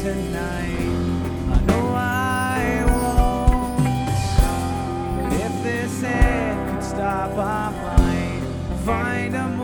tonight. I know I won't, but if this head could stop, I might find a